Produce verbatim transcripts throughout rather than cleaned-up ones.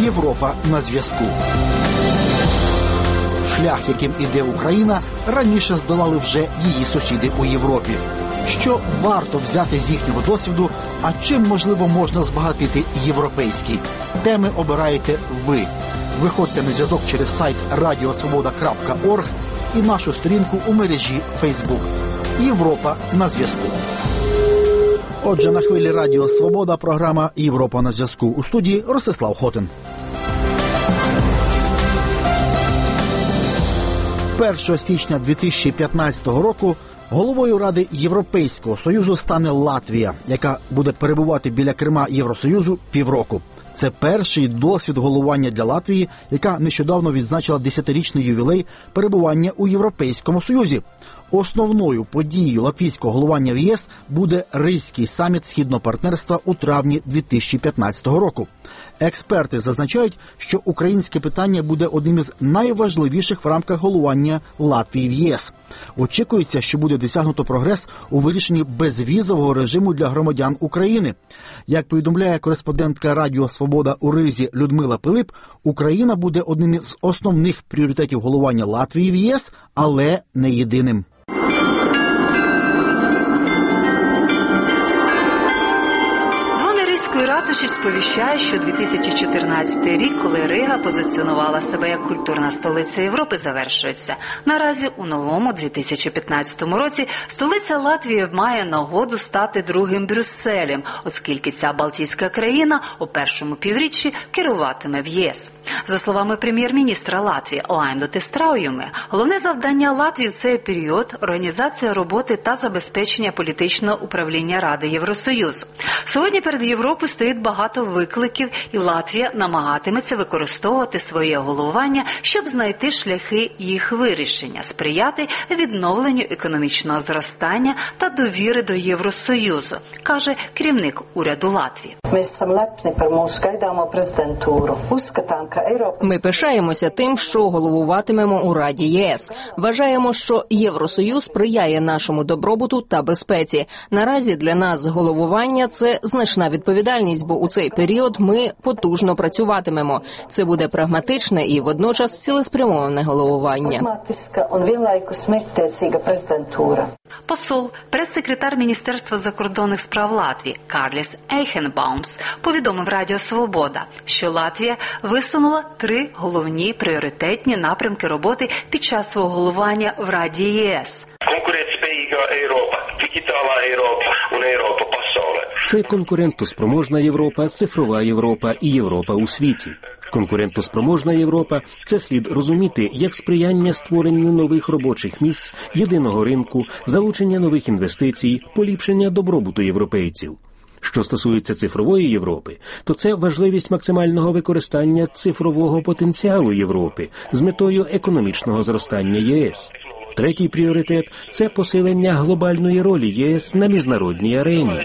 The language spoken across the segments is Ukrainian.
Європа на зв'язку. Шлях, яким іде Україна, раніше здолали вже її сусіди у Європі. Що варто взяти з їхнього досвіду, а чим, можливо, можна збагатити європейський? Теми обираєте ви. Виходьте на зв'язок через сайт радіо свобода крапка орг і нашу сторінку у мережі Facebook. Європа на зв'язку. Отже, на хвилі Радіо Свобода програма «Європа на зв'язку». У студії Ростислав Хотин. першого січня дві тисячі п'ятнадцятого року головою Ради Європейського Союзу стане Латвія, яка буде перебувати біля керма Євросоюзу півроку. Це перший досвід головування для Латвії, яка нещодавно відзначила десятирічний ювілей перебування у Європейському Союзі. Основною подією латвійського головування в ЄС буде Ризький саміт Східного партнерства у травні дві тисячі п'ятнадцятого року. Експерти зазначають, що українське питання буде одним із найважливіших в рамках головування Латвії в ЄС. Очікується, що буде досягнуто прогрес у вирішенні безвізового режиму для громадян України. Як повідомляє кореспондентка Радіо Свобода у Ризі Людмила Пилип, Україна буде одним із основних пріоритетів головування Латвії в ЄС, але не єдиним. Ратуші сповіщає, що дві тисячі чотирнадцятий рік, коли Рига позиціонувала себе як культурна столиця Європи, завершується. Наразі у новому дві тисячі п'ятнадцятому році столиця Латвії має нагоду стати другим Брюсселем, оскільки ця Балтійська країна у першому півріччі керуватиме в ЄС. За словами прем'єр-міністра Латвії Лайндоти Страуюми, головне завдання Латвії в цей період – організація роботи та забезпечення політичного управління Ради Євросоюзу. Сьогодні перед Європою стоїть багато викликів, і Латвія намагатиметься використовувати своє головування, щоб знайти шляхи їх вирішення, сприяти відновленню економічного зростання та довіри до Євросоюзу, каже керівник уряду Латвії. Ми пишаємося тим, що головуватимемо у Раді ЄС. Вважаємо, що Євросоюз сприяє нашому добробуту та безпеці. Наразі для нас головування – це значна відповідальність, бо у цей період ми потужно працюватимемо. Це буде прагматичне і водночас цілеспрямоване головування. Посол, прес-секретар Міністерства закордонних справ Латвії Карліс Ейхенбаумс повідомив Радіо Свобода, що Латвія висунула три головні пріоритетні напрямки роботи під час свого головування в Раді ЄС. Це конкурентоспроможна Європа, цифрова Європа і Європа у світі. Конкурентоспроможна Європа – це слід розуміти як сприяння створенню нових робочих місць, єдиного ринку, залучення нових інвестицій, поліпшення добробуту європейців. Що стосується цифрової Європи, то це важливість максимального використання цифрового потенціалу Європи з метою економічного зростання ЄС. Третій пріоритет – це посилення глобальної ролі ЄС на міжнародній арені.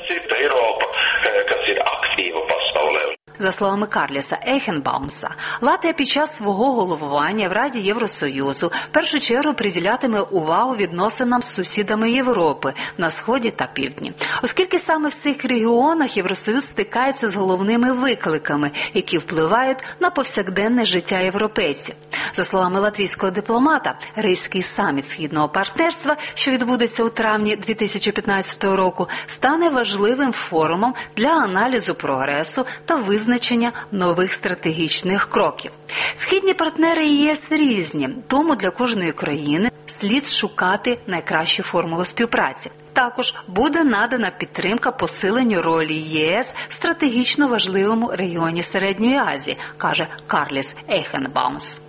За словами Карліса Ейхенбаумса, Латвія під час свого головування в Раді Євросоюзу в першу чергу приділятиме увагу відносинам з сусідами Європи на Сході та Півдні. Оскільки саме в цих регіонах Євросоюз стикається з головними викликами, які впливають на повсякденне життя європейців. За словами латвійського дипломата, Ризький саміт Східного партнерства, що відбудеться у травні дві тисячі п'ятнадцятого року, стане важливим форумом для аналізу прогресу та визначення нових стратегічних кроків. Східні партнери ЄС різні, тому для кожної країни слід шукати найкращу формулу співпраці. Також буде надана підтримка посиленню ролі ЄС в стратегічно важливому регіоні Середньої Азії, каже Карліс Ейхенбаумс.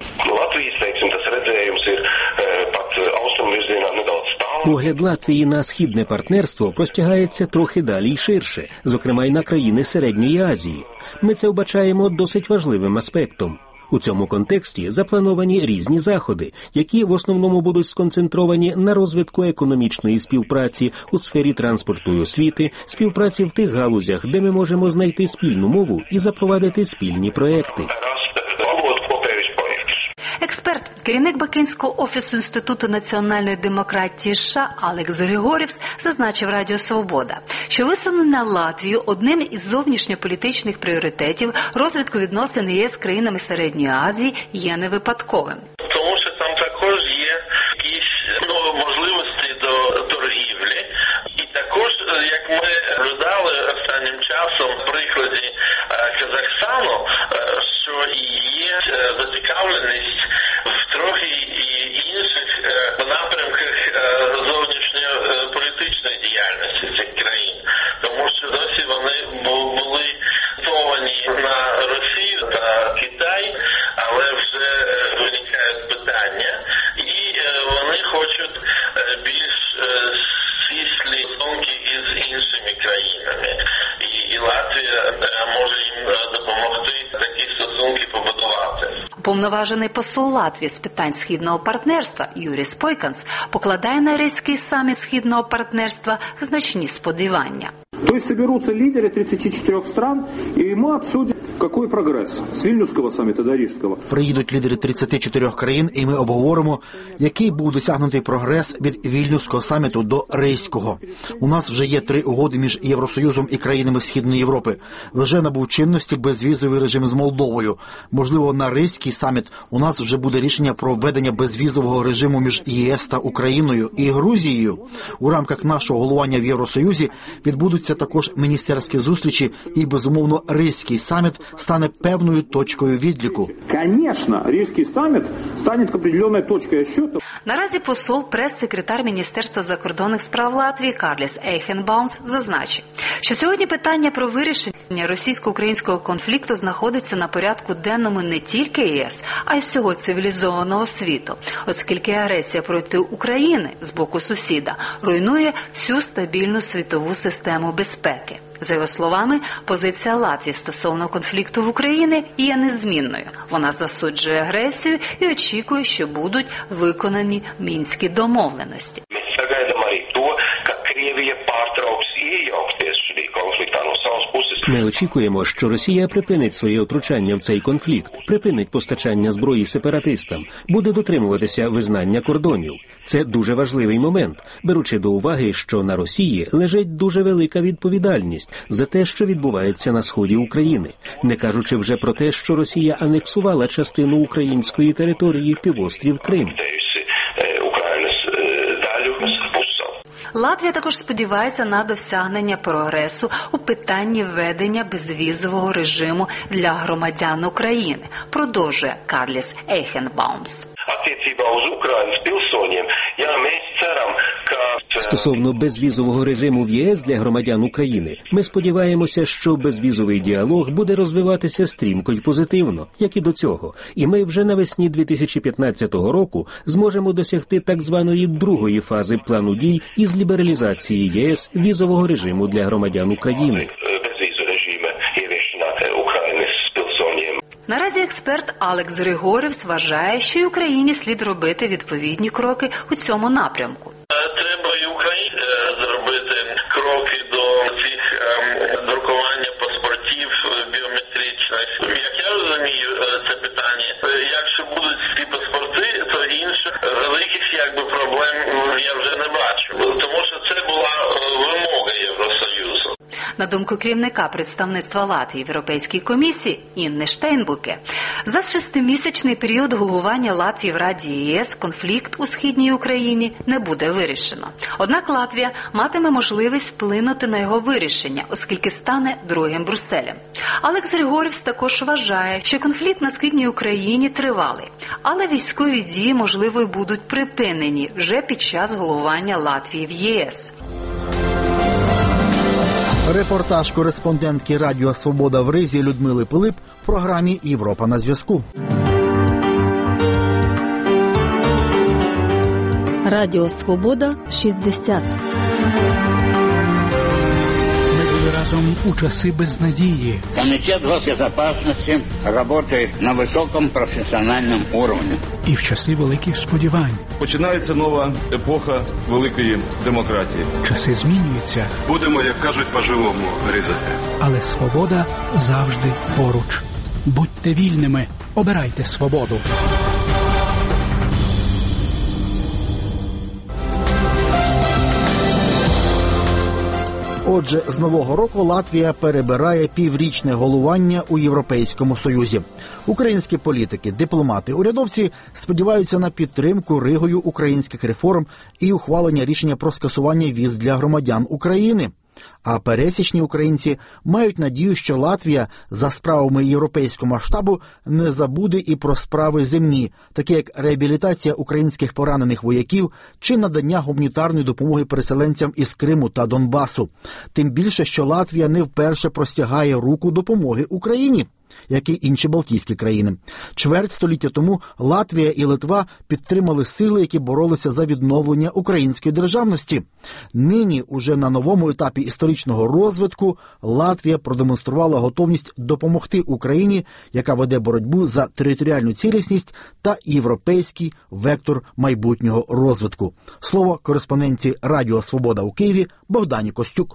Погляд Латвії на східне партнерство простягається трохи далі й ширше, зокрема й на країни Середньої Азії. Ми це вбачаємо досить важливим аспектом. У цьому контексті заплановані різні заходи, які в основному будуть сконцентровані на розвитку економічної співпраці у сфері транспорту і освіти, співпраці в тих галузях, де ми можемо знайти спільну мову і запровадити спільні проекти. Експерт, керівник Бакинського офісу Інституту національної демократії США Алекс Григорівс зазначив Радіо Свобода, що висунення Латвію одним із зовнішньополітичних пріоритетів розвитку відносин ЄС з країнами Середньої Азії є не випадковим. Тому що там також є якісь ну, можливості до торгівлі. І також, як ми розглядали останнім часом в прикладі Казахстану, що є зацікавленість в трохи інших напрямках зовнішньополітичної діяльності цих країн. Тому що досі вони були зовані на Росію та Китай, але вже виникають питання. І вони хочуть більш стислі стосунки із іншими країнами. І, і Латвія може їм допомогти такі стосунки побудувати. Уповноважений посол Латвії з питань східного партнерства Юрій Спойканс покладає на Ризький саміт східного партнерства значні сподівання. То есть соберутся лидеры тридцати чотирьох стран, и мы обсудим, какой прогресс с Вильнюсского саммита до Рижского. Приїдуть лідери тридцяти чотирьох країн, і ми обговоримо, який був досягнутий прогрес від Вільнюсського саміту до Ризького. У нас вже є три угоди між Євросоюзом і країнами Східної Європи. Вже набув чинності безвізовий режим з Молдовою. Можливо, на Ризький саміт у нас вже буде рішення про введення безвізового режиму між ЄС та Україною і Грузією. У рамках нашого головування в Євросоюзі відбудуться також міністерські зустрічі, і, безумовно, Ризький саміт стане певною точкою відліку. Звісно, Ризький саміт стане определеною точкою відліку. Наразі посол, прес-секретар Міністерства закордонних справ Латвії Карліс Ейхенбаумс зазначив, що сьогодні питання про вирішення російсько-українського конфлікту знаходиться на порядку денному не тільки ЄС, а й всього цивілізованого світу, оскільки агресія проти України з боку сусіда руйнує всю стабільну світову систему безпеки. За його словами, позиція Латвії стосовно конфлікту в Україні є незмінною. Вона засуджує агресію і очікує, що будуть виконані мінські домовленості. Ми очікуємо, що Росія припинить своє втручання в цей конфлікт, припинить постачання зброї сепаратистам, буде дотримуватися визнання кордонів. Це дуже важливий момент, беручи до уваги, що на Росії лежить дуже велика відповідальність за те, що відбувається на сході України, не кажучи вже про те, що Росія анексувала частину української території півострів Крим. Латвія також сподівається на досягнення прогресу у питанні введення безвізового режиму для громадян України, продовжує Карліс Ейхенбаумс. Стосовно безвізового режиму в ЄС для громадян України, ми сподіваємося, що безвізовий діалог буде розвиватися стрімко й позитивно, як і до цього. І ми вже навесні дві тисячі п'ятнадцятого року зможемо досягти так званої другої фази плану дій із лібералізації ЄС візового режиму для громадян України. Наразі експерт Алекс Григорівс вважає, що й Україні слід робити відповідні кроки у цьому напрямку. Треба і Україні зробити кроки до цих друкування паспортів біометричних. Як я розумію це питання, якщо будуть ці паспорти, то інших великих якби проблем я вже не бачу. Тому що це була вимога Євросоюзу. На думку керівника представництва Латвії в Європейській комісії Інни Штейнбуке, за шестимісячний період головування Латвії в Раді ЄС конфлікт у Східній Україні не буде вирішено. Однак Латвія матиме можливість вплинути на його вирішення, оскільки стане другим Брюсселем. Алекс Григорівс також вважає, що конфлікт на Східній Україні тривалий, але військові дії, можливо, й будуть припинені вже під час головування Латвії в ЄС. Репортаж кореспондентки Радіо Свобода в Ризі Людмили Пилип в програмі «Європа на зв'язку». Радіо Свобода шістдесят. Разом у часи безнадії. Комітет госбезопасности работает на високому професіональному уровні. І в часи великих сподівань. Починається нова епоха великої демократії. Часи змінюються. Будемо, як кажуть, по-живому різати. Але свобода завжди поруч. Будьте вільними, обирайте свободу. Отже, з нового року Латвія перебирає піврічне головування у Європейському Союзі. Українські політики, дипломати, урядовці сподіваються на підтримку Ригою українських реформ і ухвалення рішення про скасування віз для громадян України. А пересічні українці мають надію, що Латвія за справами європейського масштабу не забуде і про справи земні, такі як реабілітація українських поранених вояків чи надання гуманітарної допомоги переселенцям із Криму та Донбасу. Тим більше, що Латвія не вперше простягає руку допомоги Україні, як і інші Балтійські країни. Чверть століття тому Латвія і Литва підтримали сили, які боролися за відновлення української державності. Нині, уже на новому етапі історичного розвитку, Латвія продемонструвала готовність допомогти Україні, яка веде боротьбу за територіальну цілісність та європейський вектор майбутнього розвитку. Слово кореспонденті Радіо Свобода у Києві Богдані Костюк.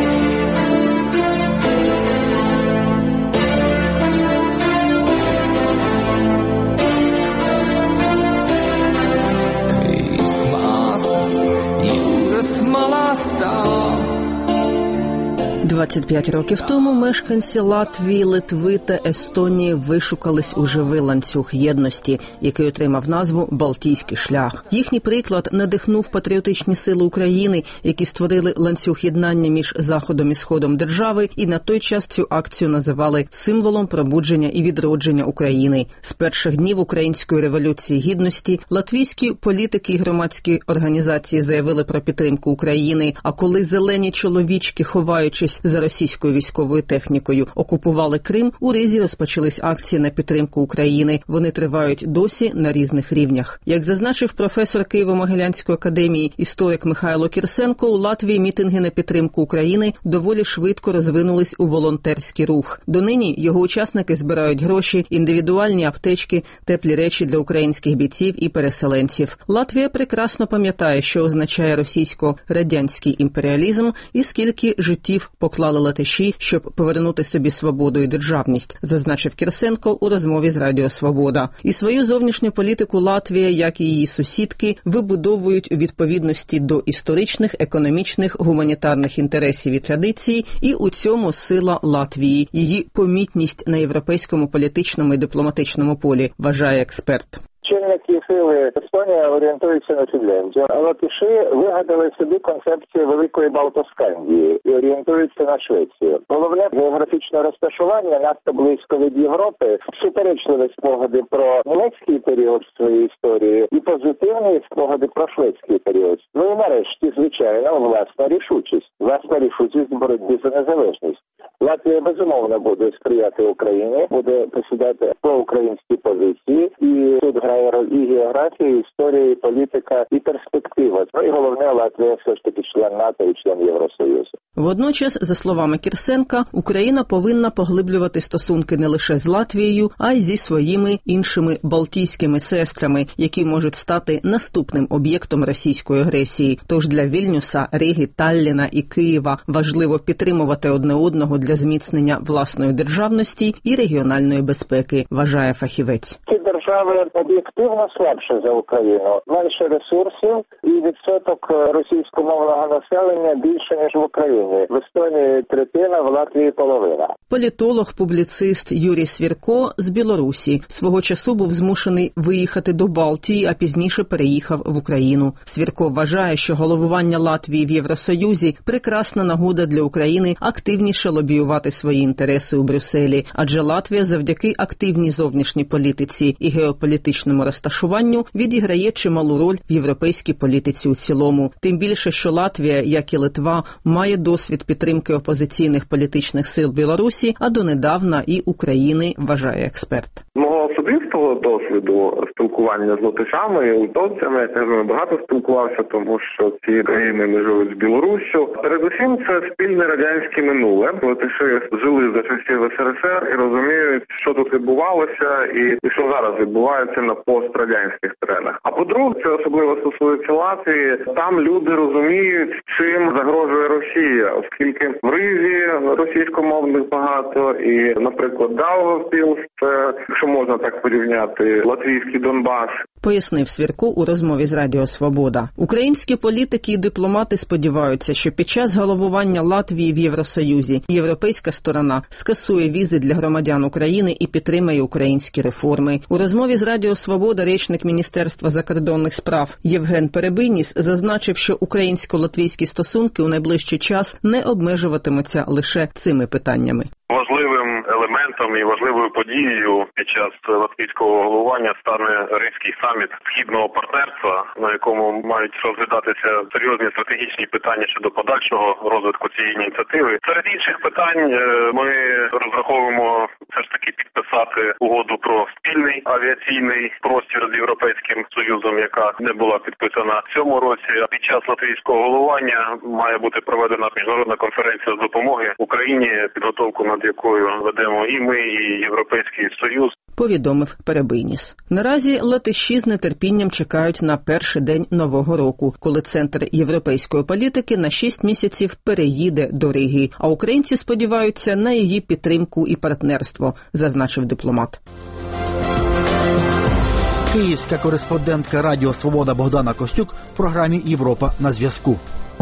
двадцять п'ять років тому мешканці Латвії, Литви та Естонії вишукались у живий ланцюг єдності, який отримав назву «Балтійський шлях». Їхній приклад надихнув патріотичні сили України, які створили ланцюг єднання між Заходом і Сходом держави, і на той час цю акцію називали символом пробудження і відродження України. З перших днів Української революції гідності латвійські політики і громадські організації заявили про підтримку України, а коли зелені чоловічки, ховаючись за російською військовою технікою, окупували Крим, у Ризі розпочались акції на підтримку України. Вони тривають досі на різних рівнях. Як зазначив професор Києво-Могилянської академії, історик Михайло Кірсенко, у Латвії мітинги на підтримку України доволі швидко розвинулись у волонтерський рух. Донині його учасники збирають гроші, індивідуальні аптечки, теплі речі для українських бійців і переселенців. Латвія прекрасно пам'ятає, що означає російсько-радянський імперіалізм і скільки життів поклали латиші, щоб повернути собі свободу і державність, зазначив Кірсенко у розмові з Радіо Свобода. І свою зовнішню політику Латвія, як і її сусідки, вибудовують у відповідності до історичних, економічних, гуманітарних інтересів і традицій, і у цьому сила Латвії, її помітність на європейському політичному і дипломатичному полі, вважає експерт. Чинники сили Естонія орієнтуються на Фінляндію, а латиші вигадали собі концепцію Великої Балтоскандії і орієнтуються на Швецію. Головне географічне розташування надто близько від Європи, суперечливі спогади про німецький період своєї історії і позитивні спогади про шведський період. Ну і нарешті, звичайно, власна рішучість. Власна рішучість в боротьбі за незалежність. Латвія, безумовно, буде сприяти Україні, буде посідати проукраїнські позиції, і тут грає роль і географія, і історія, і політика, і перспектива. Ну і головне, Латвія все ж таки член НАТО і член Євросоюзу. Водночас, за словами Кірсенка, Україна повинна поглиблювати стосунки не лише з Латвією, а й зі своїми іншими балтійськими сестрами, які можуть стати наступним об'єктом російської агресії. Тож для Вільнюса, Риги, Талліна і Києва важливо підтримувати одне одного для зміцнення власної державності і регіональної безпеки, вважає фахівець. Ці держави об'єктивно слабше за Україну, менше ресурсів і відсоток російськомовного населення більше, ніж в Україні. В Естонії третина, в Латвії половина. Політолог, публіцист Юрій Свірко з Білорусі свого часу був змушений виїхати до Балтії, а пізніше переїхав в Україну. Свірко вважає, що головування Латвії в Євросоюзі – прекрасна нагода для України активніше лобіювати свої інтереси у Брюсселі, адже Латвія завдяки активній зовнішній політиці і геополітичному розташуванню відіграє чималу роль в європейській політиці у цілому. Тим більше, що Латвія, як і Литва, має досвід підтримки опозиційних політичних сил Білорусі, а донедавна і України, вважає експерт. Мого особистого досвіду спілкування з латишами і литовцями, я багато спілкувався, тому що ці країни межують з Білоруссю. Передусім, це спільне радянське минуле. Латиші жили за часів ес ер ес ер і розуміють, що тут відбувалося і, і що зараз відбувається на пострадянських теренах. А по-друге, це особливо стосується Латвії. Там люди розуміють, чим загрожує Росія, оскільки в Ризі російськомовних багато і, наприклад, Даугавпілс, це, якщо можна так порівняти латвійський Донбас. Пояснив Свірко у розмові з Радіо Свобода. Українські політики і дипломати сподіваються, що під час головування Латвії в Євросоюзі європейська сторона скасує візи для громадян України і підтримає українські реформи. У розмові з Радіо Свобода речник Міністерства закордонних справ Євген Перебийніс зазначив, що українсько-латвійські стосунки у найближчий час не обмежуватимуться лише цими питаннями. Важливим елементом і важливою подією під час латвійського головування стане Ризький саміт Східного партнерства, на якому мають розглядатися серйозні стратегічні питання щодо подальшого розвитку цієї ініціативи. Серед інших питань ми розраховуємо все ж таки підписати угоду про спільний авіаційний простір з Європейським Союзом, яка не була підписана в цьому році. А під час латвійського головування має бути проведена міжнародна конференція з допомоги Україні, підготовку над якою ведемо і ми, і Європейський Союз. Повідомив Перебийніс. Наразі латиші з нетерпінням чекають на перший день Нового року, коли Центр європейської політики на шість місяців переїде до Риги. А українці сподіваються на її підтримку і партнерство, зазначив дипломат. Київська кореспондентка Радіо Свобода Богдана Костюк в програмі «Європа на зв'язку».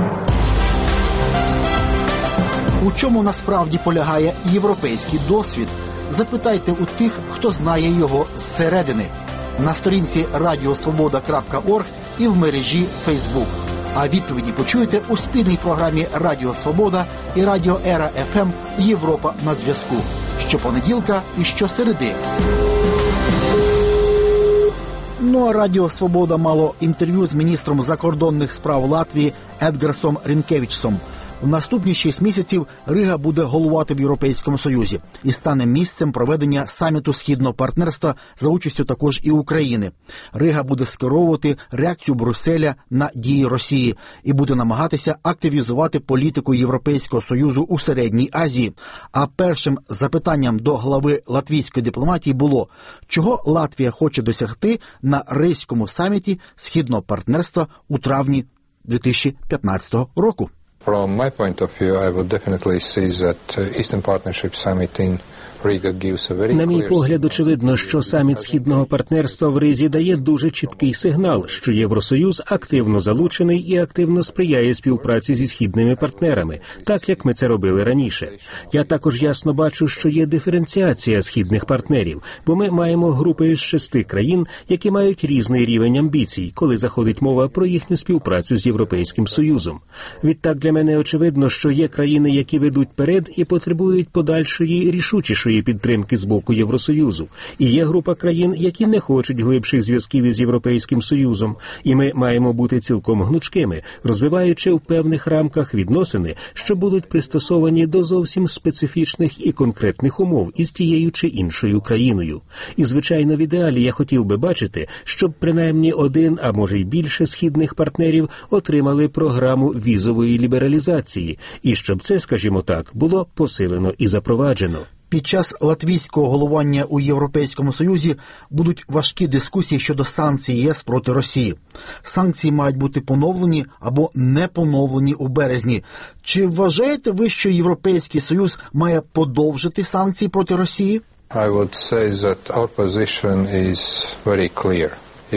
У чому насправді полягає європейський досвід? Запитайте у тих, хто знає його зсередини. На сторінці радіосвобода крапка орг і в мережі Фейсбук. А відповіді почуєте у спільній програмі Радіо Свобода і Радіо Ера еф ем «Європа на зв'язку» щопонеділка і щосереди. Ну а Радіо Свобода мало інтерв'ю з міністром закордонних справ Латвії Едгарсом Рінкевічсом. В наступні шість місяців Рига буде головувати в Європейському Союзі і стане місцем проведення саміту Східного партнерства за участю також і України. Рига буде скеровувати реакцію Брюсселя на дії Росії і буде намагатися активізувати політику Європейського Союзу у Середній Азії. А першим запитанням до глави латвійської дипломатії було, чого Латвія хоче досягти на Ризькому саміті Східного партнерства у травні дві тисячі п'ятнадцятого року. From my point of view, I would definitely see that uh, Eastern Partnership Summit in На мій погляд, очевидно, що саміт Східного партнерства в Ризі дає дуже чіткий сигнал, що Євросоюз активно залучений і активно сприяє співпраці зі східними партнерами, так як ми це робили раніше. Я також ясно бачу, що є диференціація східних партнерів, бо ми маємо групи з шести країн, які мають різний рівень амбіцій, коли заходить мова про їхню співпрацю з Європейським Союзом. Відтак для мене очевидно, що є країни, які ведуть перед і потребують подальшої рішучішої підтримки з боку Євросоюзу. І є група країн, які не хочуть глибших зв'язків із Європейським Союзом. І ми маємо бути цілком гнучкими, розвиваючи в певних рамках відносини, що будуть пристосовані до зовсім специфічних і конкретних умов із тією чи іншою країною. І, звичайно, в ідеалі я хотів би бачити, щоб принаймні один, а може й більше східних партнерів отримали програму візової лібералізації, і щоб це, скажімо так, було посилено і запроваджено. Під час латвійського головування у Європейському Союзі будуть важкі дискусії щодо санкцій ЄС проти Росії. Санкції мають бути поновлені або не поновлені у березні. Чи вважаєте ви, що Європейський Союз має подовжити санкції проти Росії? I would say that our position is very clear.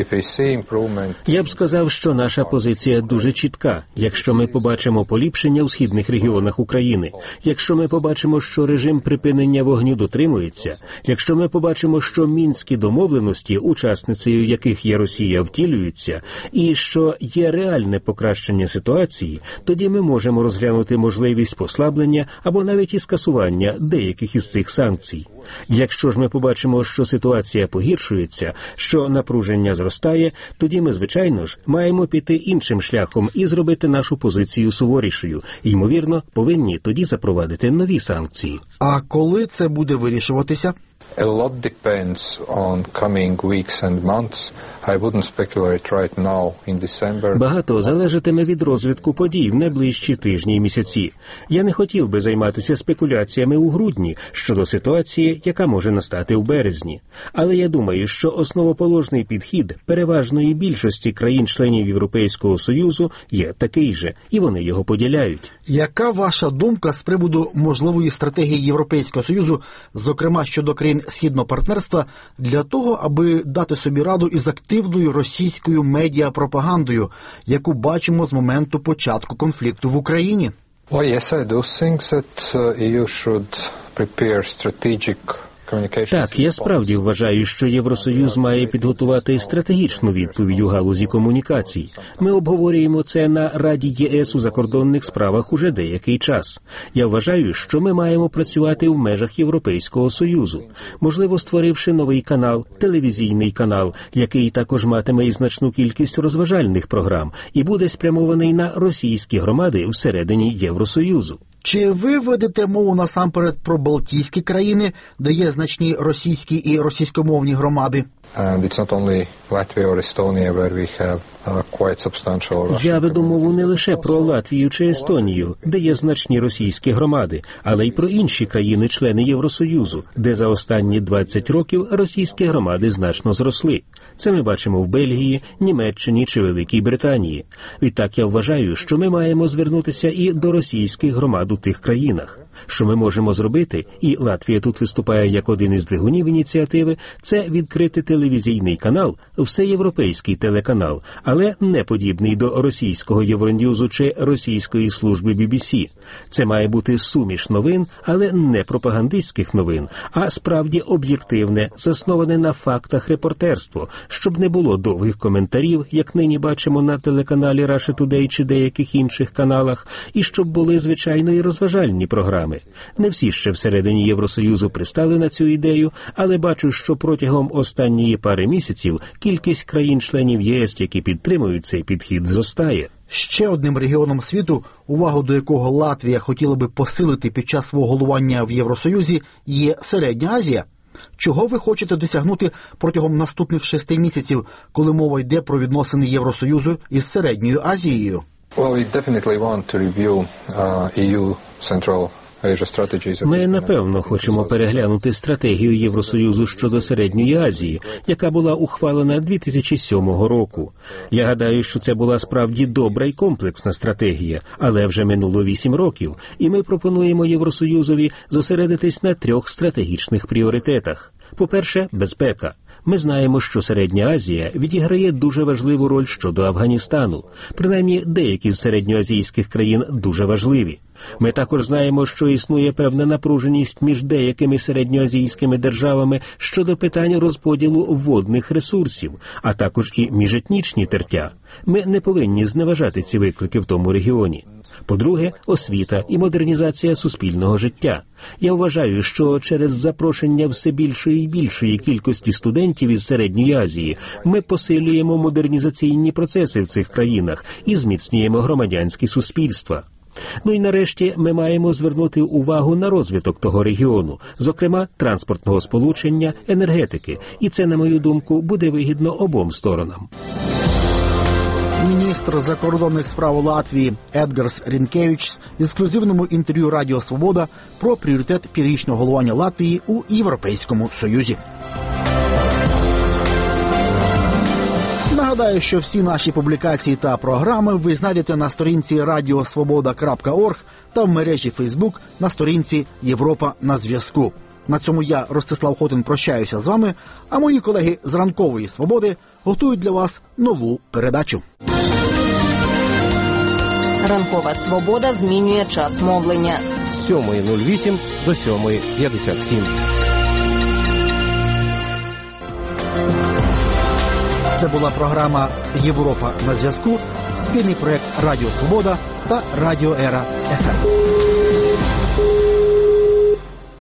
Я б сказав, що наша позиція дуже чітка. Якщо ми побачимо поліпшення у східних регіонах України, якщо ми побачимо, що режим припинення вогню дотримується, якщо ми побачимо, що мінські домовленості, учасницею яких є Росія, втілюються, і що є реальне покращення ситуації, тоді ми можемо розглянути можливість послаблення або навіть і скасування деяких із цих санкцій. Якщо ж ми побачимо, що ситуація погіршується, що напруження зростає, тоді ми, звичайно ж, маємо піти іншим шляхом і зробити нашу позицію суворішою. І, ймовірно, повинні тоді запровадити нові санкції. А коли це буде вирішуватися? A lot depends on coming weeks and months. I wouldn't speculate right now in December. Багато залежатиме від розвитку подій в найближчі тижні і місяці. Я не хотів би займатися спекуляціями у грудні щодо ситуації, яка може настати в березні. Але я думаю, що основоположний підхід переважної більшості країн-членів Європейського Союзу є такий же, і вони його поділяють. Яка ваша думка з приводу можливої стратегії Європейського Союзу, зокрема щодо країн країн Східного партнерства для того, аби дати собі раду із активною російською медіапропагандою, яку бачимо з моменту початку конфлікту в Україні? Well, yes, I do think that uh, E U should prepare strategic. Так, я справді вважаю, що Євросоюз має підготувати стратегічну відповідь у галузі комунікацій. Ми обговорюємо це на Раді ЄС у закордонних справах уже деякий час. Я вважаю, що ми маємо працювати в межах Європейського Союзу, можливо, створивши новий канал, телевізійний канал, який також матиме і значну кількість розважальних програм і буде спрямований на російські громади всередині Євросоюзу. Чи ви ведете мову насамперед про Балтійські країни, де є значні російські і російськомовні громади? And it's not only Latvia or Estonia where we have uh, quite substantial Russian. Я веду мову не лише про Латвію чи Естонію, де є значні російські громади, але й про інші країни-члени Євросоюзу, де за останні двадцять років російські громади значно зросли. Це ми бачимо в Бельгії, Німеччині чи Великій Британії. Відтак я вважаю, що ми маємо звернутися і до російських громад у тих країнах. Що ми можемо зробити, і Латвія тут виступає як один із двигунів ініціативи, це відкрити телевізійний канал, всеєвропейський телеканал, але не подібний до російського Євроньюзу чи російської служби бі бі сі. Це має бути суміш новин, але не пропагандистських новин, а справді об'єктивне, засноване на фактах репортерство, щоб не було довгих коментарів, як нині бачимо на телеканалі Russia Today чи деяких інших каналах, і щоб були, звичайно, і розважальні програми. Не всі ще всередині Євросоюзу пристали на цю ідею, але бачу, що протягом останньої пари місяців кількість країн-членів ЄС, які підтримують цей підхід, зростає. Ще одним регіоном світу, увагу до якого Латвія хотіла би посилити під час свого головування в Євросоюзі, є Середня Азія. Чого ви хочете досягнути протягом наступних шести місяців, коли мова йде про відносини Євросоюзу із Середньою Азією? Well, we definitely want to review uh, E U Central Ми, напевно, хочемо переглянути стратегію Євросоюзу щодо Середньої Азії, яка була ухвалена дві тисячі сьомого року. Я гадаю, що це була справді добра і комплексна стратегія, але вже минуло вісім років, і ми пропонуємо Євросоюзові зосередитись на трьох стратегічних пріоритетах. По-перше, безпека. Ми знаємо, що Середня Азія відіграє дуже важливу роль щодо Афганістану. Принаймні, деякі з середньоазійських країн дуже важливі. Ми також знаємо, що існує певна напруженість між деякими середньоазійськими державами щодо питань розподілу водних ресурсів, а також і міжетнічні тертя. Ми не повинні зневажати ці виклики в тому регіоні. По-друге, освіта і модернізація суспільного життя. Я вважаю, що через запрошення все більшої і більшої кількості студентів із Середньої Азії ми посилюємо модернізаційні процеси в цих країнах і зміцнюємо громадянські суспільства. Ну і нарешті ми маємо звернути увагу на розвиток того регіону, зокрема транспортного сполучення, енергетики. І це, на мою думку, буде вигідно обом сторонам. Міністр закордонних справ Латвії Едгарс Рінкевичс в ексклюзивному інтерв'ю Радіо Свобода про пріоритет піврічного головування Латвії у Європейському Союзі. Нагадаю, що всі наші публікації та програми ви знайдете на сторінці радіо свобода крапка орг та в мережі Фейсбук на сторінці «Європа на зв'язку». На цьому я, Ростислав Хотин, прощаюся з вами, а мої колеги з «Ранкової свободи» готують для вас нову передачу. «Ранкова свобода» змінює час мовлення. З сьомої нуль вісім до сьомої п'ятдесят сім. Це була програма «Європа на зв'язку», спільний проєкт «Радіо Свобода» та «Радіо Ера еф ем».